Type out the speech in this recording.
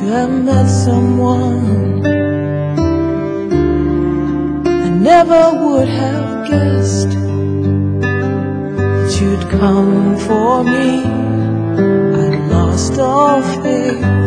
have met someone I never would have guessed that you'd come for me. I'd lost all faith.